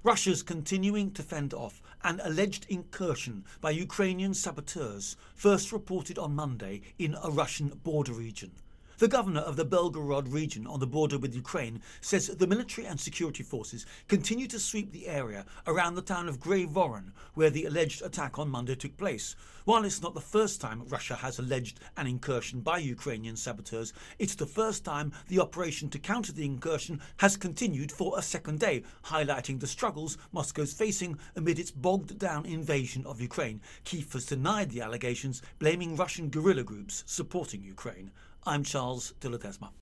Russia's continuing to fend off an alleged incursion by Ukrainian saboteurs, first reported on Monday in a Russian border region. The governor of the Belgorod region on the border with Ukraine says the military and security forces continue to sweep the area around the town of Grey Voron, where the alleged attack on Monday took place. While it's not the first time Russia has alleged an incursion by Ukrainian saboteurs, it's the first time the operation to counter the incursion has continued for a second day, highlighting the struggles Moscow's facing amid its bogged-down invasion of Ukraine. Kyiv has denied the allegations, blaming Russian guerrilla groups supporting Ukraine. I'm Charles de Ledesma.